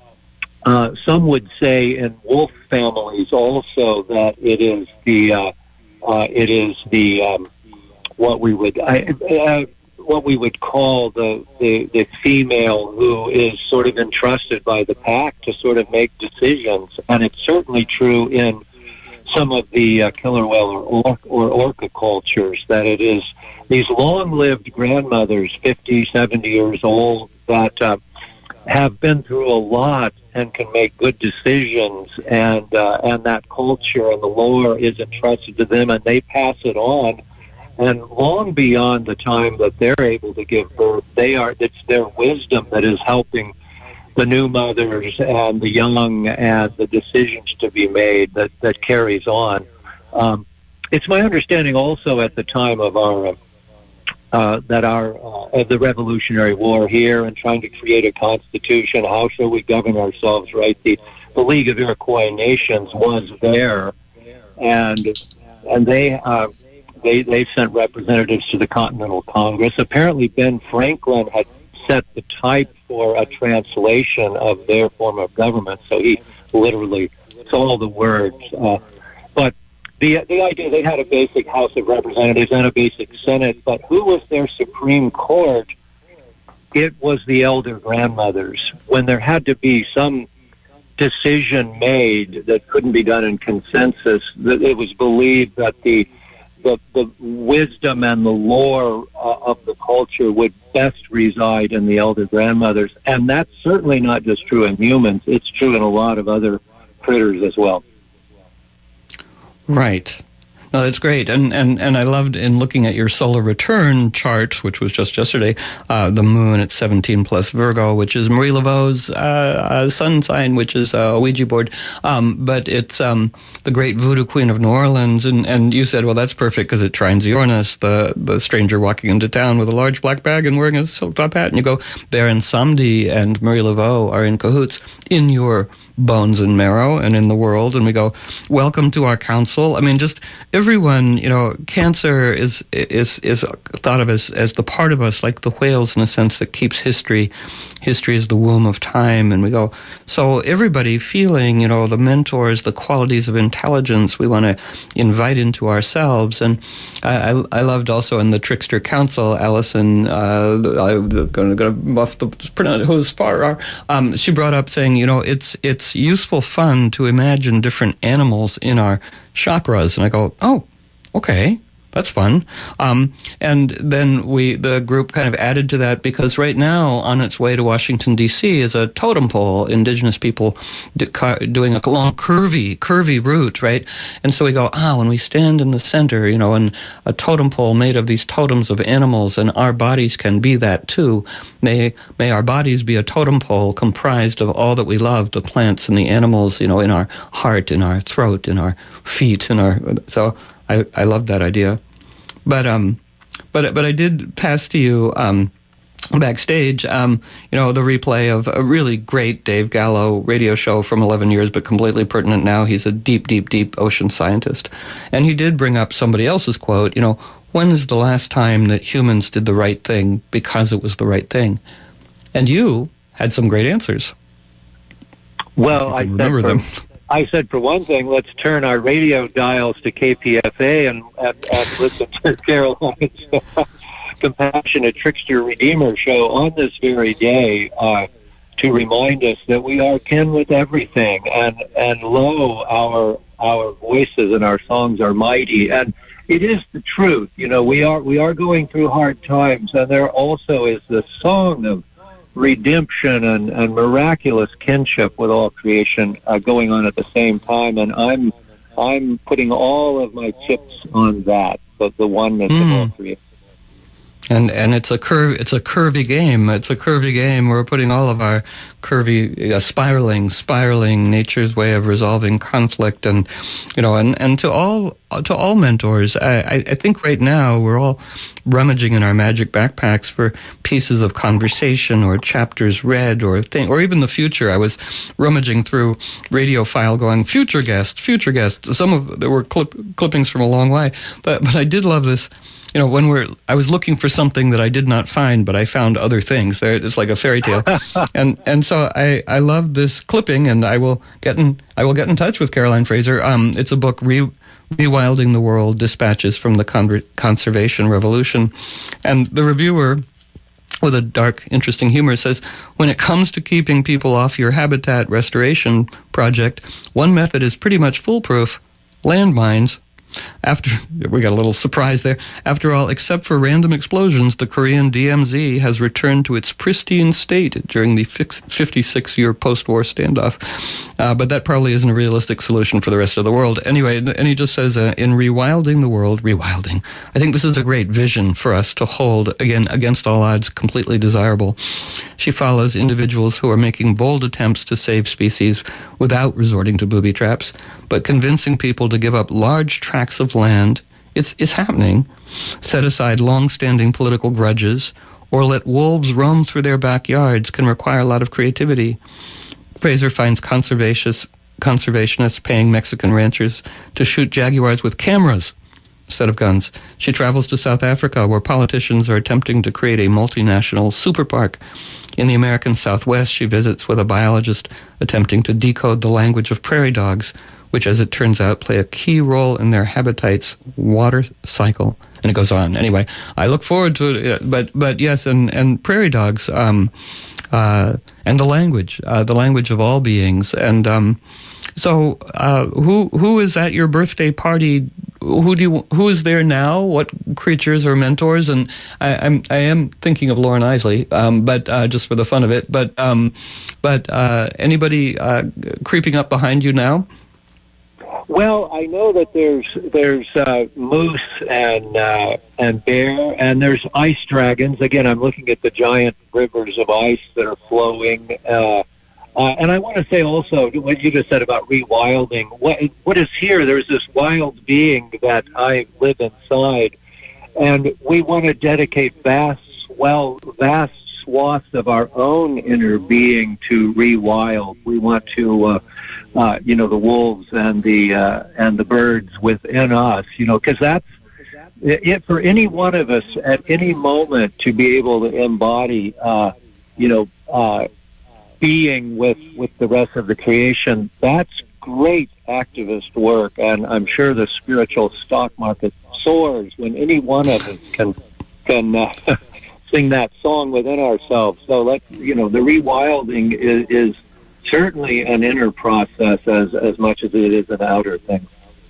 Uh, some would say in wolf families also that it is the uh, uh, it is the um, what we would I, uh, what we would call the, the the female who is sort of entrusted by the pack to sort of make decisions, and it's certainly true in some of the uh, killer whale or, or or orca cultures that it is these long-lived grandmothers, fifty, seventy years old, that uh, have been through a lot and can make good decisions, and uh, and that culture and the lore is entrusted to them, and they pass it on. And long beyond the time that they're able to give birth, they are it's their wisdom that is helping the new mothers and the young and the decisions to be made that, that carries on. Um, it's my understanding also at the time of our uh, Uh, that our uh, the Revolutionary War here and trying to create a constitution, how shall we govern ourselves, right? The, the League of Iroquois Nations was there, and and they uh, they they sent representatives to the Continental Congress. Apparently, Ben Franklin had set the type for a translation of their form of government, so he literally saw the words. Uh, but the the idea they had a basic House of Representatives and a basic Senate, but who was their Supreme Court? It was the elder grandmothers. When there had to be some decision made that couldn't be done in consensus, that it was believed that the the, the wisdom and the lore uh, of the culture would best reside in the elder grandmothers. And that's certainly not just true in humans. It's true in a lot of other critters as well. Right. No, that's great. And, and and I loved in looking at your solar return chart, which was just yesterday, uh, the moon at seventeen plus Virgo, which is Marie Laveau's uh, uh, sun sign, which is a Ouija board. Um, but it's um, the great voodoo queen of New Orleans. And, and you said, well, that's perfect because it trines Uranus, the, the stranger walking into town with a large black bag and wearing a silk top hat. And you go, Baron Samedi and Marie Laveau are in cahoots in your bones and marrow and in the world. And we go, welcome to our council. I mean, just everyone, you know, cancer is is is thought of as, as the part of us, like the whales in a sense, that keeps history. History is the womb of time. And we go, so everybody feeling, you know, the mentors, the qualities of intelligence we want to invite into ourselves. And I, I, I loved also in the Trickster Council, Allison, uh, I'm going to buff the pronounce who's far, um, she brought up saying, you know, it's it's It's useful fun to imagine different animals in our chakras. And I go, oh, okay, that's fun. Um, and then we, the group kind of added to that because right now on its way to Washington, D C is a totem pole, indigenous people doing a long curvy, curvy route, right? And so we go, ah, when we stand in the center, you know, and a totem pole made of these totems of animals, and our bodies can be that too. May, may our bodies be a totem pole comprised of all that we love, the plants and the animals, you know, in our heart, in our throat, in our feet, in our, so I, I love that idea. But um, but but I did pass to you um, backstage, um, you know, the replay of a really great Dave Gallo radio show from eleven years, but completely pertinent now. He's a deep, deep, deep ocean scientist. And he did bring up somebody else's quote, you know, when is the last time that humans did the right thing because it was the right thing? And you had some great answers. Well, I remember them. I said, for one thing, let's turn our radio dials to K P F A and, and, and listen to Caroline's Compassionate Trickster Redeemer show on this very day uh, to remind us that we are kin with everything. And, and lo, our our voices and our songs are mighty. And it is the truth. You know, we are we are going through hard times. And there also is the song of redemption and, and miraculous kinship with all creation uh, going on at the same time, and I'm I'm putting all of my chips on that, the, the oneness mm. of all creation. And and it's a curve. It's a curvy game. It's a curvy game. We're putting all of our curvy, uh, spiraling, spiraling nature's way of resolving conflict, and you know, and, and to all to all mentors. I, I think right now we're all rummaging in our magic backpacks for pieces of conversation or chapters read or thing, or even the future. I was rummaging through radio file, going future guest, future guest. Some of there were clip, clippings from a long way, but but I did love this. You know, when we're, I was looking for something that I did not find, but I found other things. There, it's like a fairy tale, and and so I, I love this clipping, and I will get in I will get in touch with Caroline Fraser. Um, it's a book, Re, Rewilding the World: Dispatches from the Con- Conservation Revolution, and the reviewer, with a dark, interesting humor, says, when it comes to keeping people off your habitat restoration project, one method is pretty much foolproof: landmines. After we got a little surprise there. After all, except for random explosions, the Korean D M Z has returned to its pristine state during the fifty-six-year post-war standoff. Uh, but that probably isn't a realistic solution for the rest of the world. Anyway, and he just says, uh, in rewilding the world, rewilding, I think this is a great vision for us to hold, again, against all odds, completely desirable. She follows individuals who are making bold attempts to save species without resorting to booby traps, but convincing people to give up large tracts of land. It's, it's happening. Set aside long-standing political grudges, or let wolves roam through their backyards can require a lot of creativity. Fraser finds conservationists, conservationists paying Mexican ranchers to shoot jaguars with cameras instead of guns. She travels to South Africa, where politicians are attempting to create a multinational superpark. In the American Southwest, she visits with a biologist attempting to decode the language of prairie dogs, which, as it turns out, play a key role in their habitat's water cycle. And it goes on. Anyway, I look forward to it. But, but yes, and, and prairie dogs, um, uh, and the language, uh, the language of all beings. And um, so uh, who who is at your birthday party? Who do you, who is there now? What creatures or mentors? And I, I'm I am thinking of Lauren Isley, um, but uh, just for the fun of it. But um, but uh, anybody uh, creeping up behind you now? Well, I know that there's there's uh, moose and uh, and bear, and there's ice dragons. Again, I'm looking at the giant rivers of ice that are flowing. Uh, uh, and I want to say also what you just said about rewilding. What what is here? There's this wild being that I live inside, and we want to dedicate vast, well, vast swaths of our own inner being to rewild. We want to. Uh, Uh, you know, the wolves and the uh, and the birds within us, you know, because that's it for any one of us at any moment to be able to embody, uh, you know, uh, being with, with the rest of the creation. That's great activist work, and I'm sure the spiritual stock market soars when any one of us can can uh, sing that song within ourselves. So let you know, the rewilding is. is certainly an inner process as as much as it is an outer thing.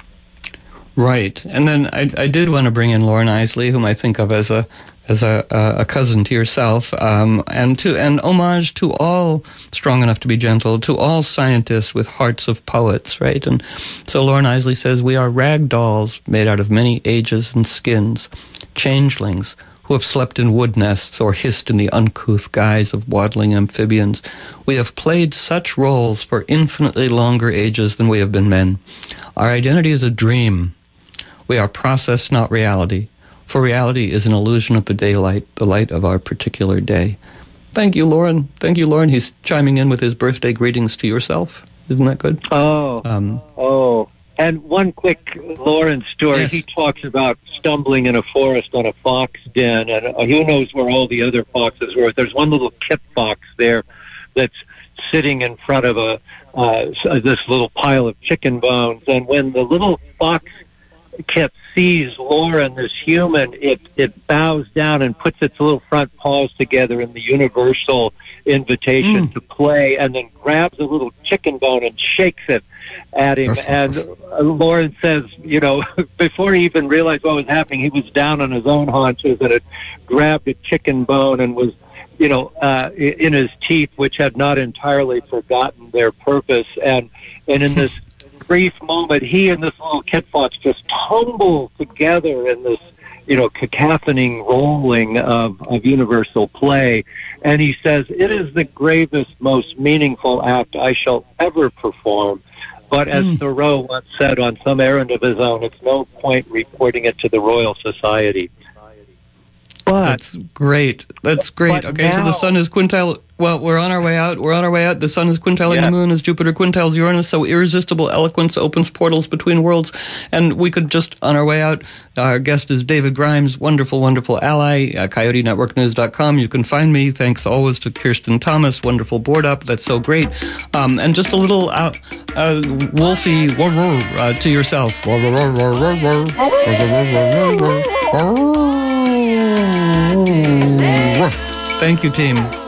Right, and then I, I did want to bring in Lauren Isley, whom I think of as a as a, a cousin to yourself, um, and to and homage to all strong enough to be gentle, to all scientists with hearts of poets, right? And so Lauren Isley says, "We are rag dolls made out of many ages and skins, changelings who have slept in wood nests or hissed in the uncouth guise of waddling amphibians. We have played such roles for infinitely longer ages than we have been men. Our identity is a dream. We are process, not reality. For reality is an illusion of the daylight, the light of our particular day." Thank you, Lauren. Thank you, Lauren. He's chiming in with his birthday greetings to yourself. Isn't that good? Oh, um, oh. And one quick Lauren story. Yes. He talks about stumbling in a forest on a fox den, and uh, who knows where all the other foxes were. There's one little kip fox there that's sitting in front of a uh, this little pile of chicken bones, and when the little fox kip sees Lauren, this human, it, it bows down and puts its little front paws together in the universal invitation mm. to play, and then grabs a little chicken bone and shakes it at him. And uh, Lauren says, you know, before he even realized what was happening, he was down on his own haunches and had grabbed a chicken bone and was, you know, uh, in his teeth, which had not entirely forgotten their purpose. And, and in this brief moment, he and this little kit fox just tumble together in this, you know, cacophony rolling of, of universal play. And he says, "It is the gravest, most meaningful act I shall ever perform. But as mm. Thoreau once said on some errand of his own, it's no point reporting it to the Royal Society." But, That's great. That's great. Okay, now, so the sun is quintile. Well, we're on our way out. We're on our way out. The sun is quintiling yeah. the moon as Jupiter quintiles Uranus. So irresistible eloquence opens portals between worlds. And we could just, on our way out, our guest is David Grimes, wonderful, wonderful ally, uh, coyote network news dot com. You can find me. Thanks always to Kirsten Thomas, wonderful board up. That's so great. Um, and just a little uh, uh, wolfy uh, to yourself. Thank you, team.